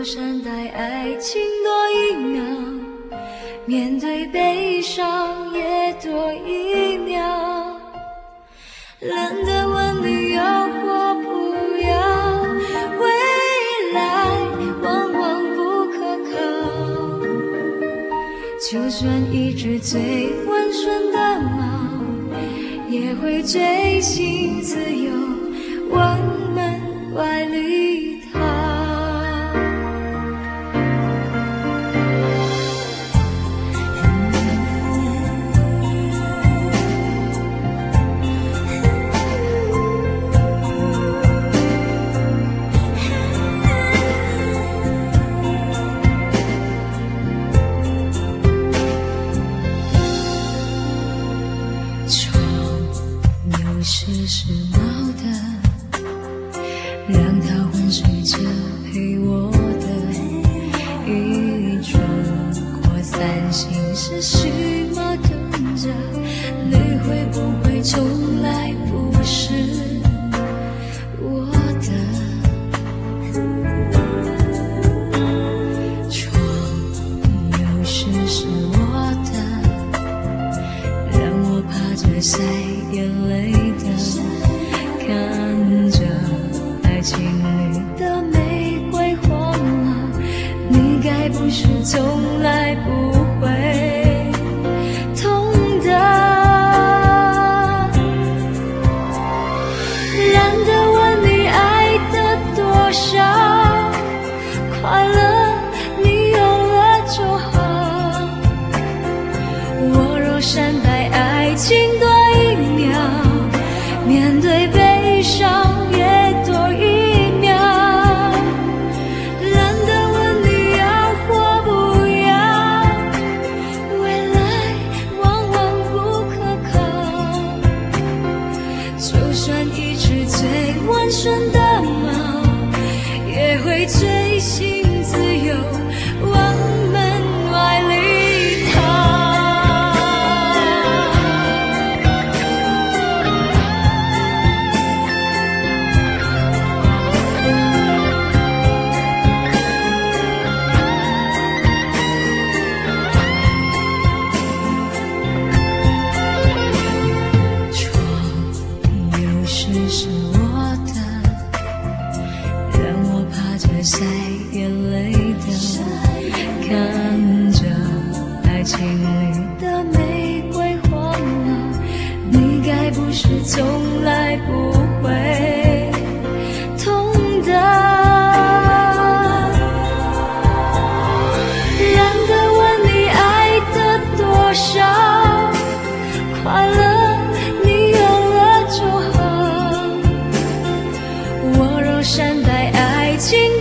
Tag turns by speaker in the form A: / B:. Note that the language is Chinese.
A: 善待爱情多一秒，面对悲伤也多一秒。懒得问你要或不要，未来往往不可靠。就算一只最温顺的猫，也会追寻自由，往门外里逃。是时髦的，让它昏睡着陪我的一种扩散性是虚矛盾着，你会不会从来不是我的？床有时是我的，让我趴着晒眼泪，看着爱情里的玫瑰黄了，你该不是从来不会痛的。懒得问你爱的多少，快乐你有了就好。我若善待爱情多一秒，面对悲伤也多一秒。懒得问你要或不要，未来往往不可靠。就算一只最温顺的猫，也会追寻自由，往门外里逃。是我的，让我趴着晒眼泪的，看着爱情里的玫瑰黄了，你该不是从来不会痛的。懒得问你爱的多少，快乐善待爱情